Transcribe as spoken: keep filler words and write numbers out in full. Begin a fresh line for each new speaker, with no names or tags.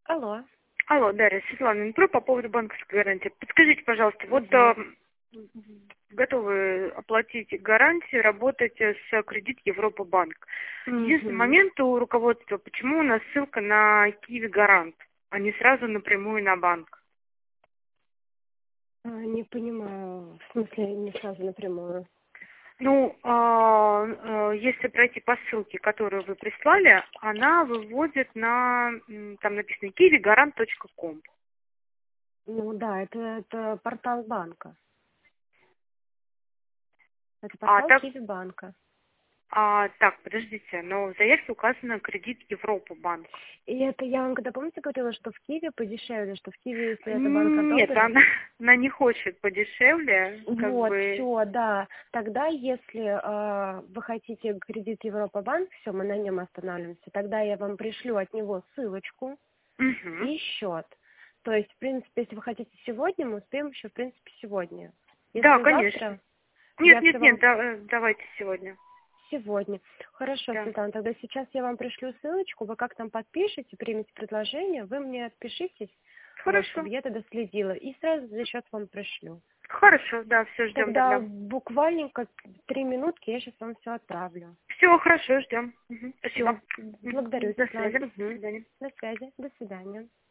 Алло.
Алло, Дарья, Светлана Минпро по поводу банковской гарантии. Подскажите, пожалуйста, вот
Угу.
э, готовы оплатить гарантию, работать с кредит Европа Банк. Единственный
Угу.
момент у руководства, почему у нас ссылка на Киви Гарант, а не сразу напрямую на банк?
А, не понимаю. В смысле, не сразу напрямую.
Ну, а, а, если пройти по ссылке, которую вы прислали, она выводит на, м, там написано киви гарант точка ком.
Ну да, это, это портал банка. Это
А
портал
так,
Киви банка.
а, так, подождите, но в заявке указано кредит Европа Банк.
И это я вам когда, помните, говорила, что в Киви подешевле, что в Киви, если это банк
Нет,
одобрит.
она, она не хочет подешевле, как
Вот,
бы.
все, да. Тогда, если э, вы хотите кредит Европа банк, все, мы на нем останавливаемся. Тогда я вам пришлю от него ссылочку
Угу.
и счет. То есть, в принципе, если вы хотите сегодня, мы успеем еще, в принципе, сегодня.
Да,
Если
конечно.
завтра,
Нет,
я
нет,
все
нет,
вам
да, э, давайте сегодня.
сегодня. Хорошо,
Да.
Светлана, тогда сейчас я вам пришлю ссылочку, вы как там подпишете, примете предложение, вы мне отпишитесь, вот,
Хорошо.
чтобы я тогда следила, и сразу за счет вам пришлю.
Хорошо, да, все, ждем
Тогда
тогда.
буквально три минутки я сейчас вам все отправлю.
Все, хорошо, ждем. Мгм.
Все,
Спасибо. Мгм.
благодарю,
До
Светлана.
связи. До
Мгм.
свидания.
До связи, до свидания.